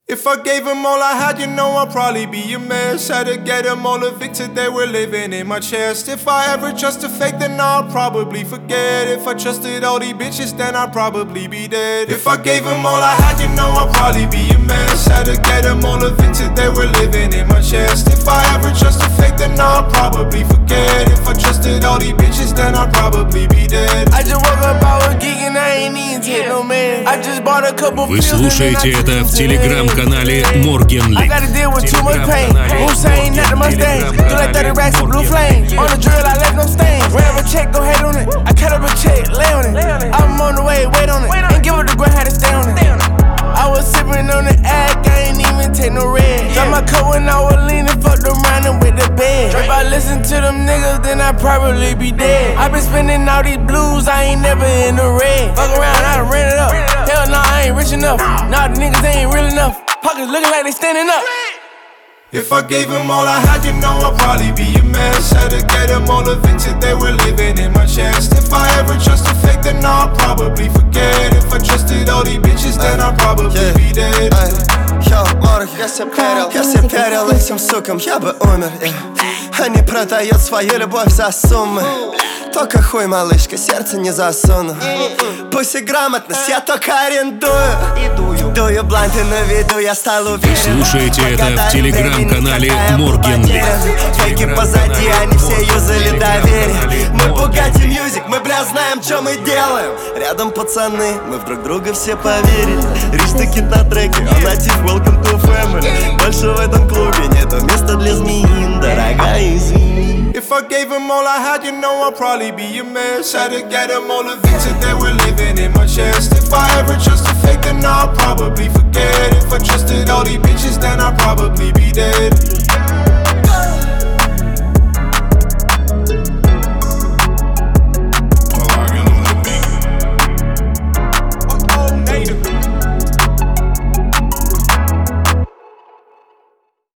If I gave them all I had, you know I'd probably be a mess. Had to get them all evicted, they were living in my chest. If I ever trust a fake, then I'll probably forget. If I trusted all these bitches, then I'd probably be dead. If I gave them all I had, you know I'd probably be a mess. Had to get them all evicted, they were living in my chest. If I ever trust a fake, then I'll probably forget. If I trusted all these bitches, then I'd probably be dead. I just woke up, I was geeking, I ain't even take no man. I just bought a couple. Вы слушаете это в телеграм-канале Morgan I gotta deal with too much pain. Hussein, not the Mustang. Do like 30 racks of blue flames. On the drill, I left no stains. Grab a check, go hate on it. I cut up a check, lay on it. I'm on the way, wait on it. Ain't give up the grind, had to stay on it. I was sipping on the act, I ain't even take no red. Got my coat when I was leaning, fucked around and with the bed. If I listen to them niggas, then I'd probably be dead. I been spending all these blues, I ain't never in the red. Fuck around, I done ran it up. Hell nah, I ain't rich enough. Nah, the niggas ain't real enough. Pockets looking like they standing up. If I gave them all I had, you know I'd probably be a mess. Had to get them all evicted, they were living in my chest. If I ever trust a fake, then I'll probably forget. If I trusted all these bitches, then I'd probably be dead. Йо, морг, я все перел этим сукам, я бы умер, Они продают свою любовь за суммы. Только хуй, малышка, сердце не засуну. Пусть и грамотность я только арендую. Дую бланты на виду, я стал уверен. Слушайте это в телеграм-канале Morgan. Фейки позади, они все юзали доверие. Мы Bugatti Music, мы, бля, знаем, что мы делаем. Рядом пацаны, мы в друг друга все поверили. Рич таки на треке, а натив welcome to family. Больше в этом клубе нету места для змеин, дорогая, извини. If I gave them all I had, you know I'd probably be a mess. Had to get them all evicted, they were living in my chest. If I ever trust a fake, then I'll probably forget. If I trusted all these bitches, then I'd probably be dead.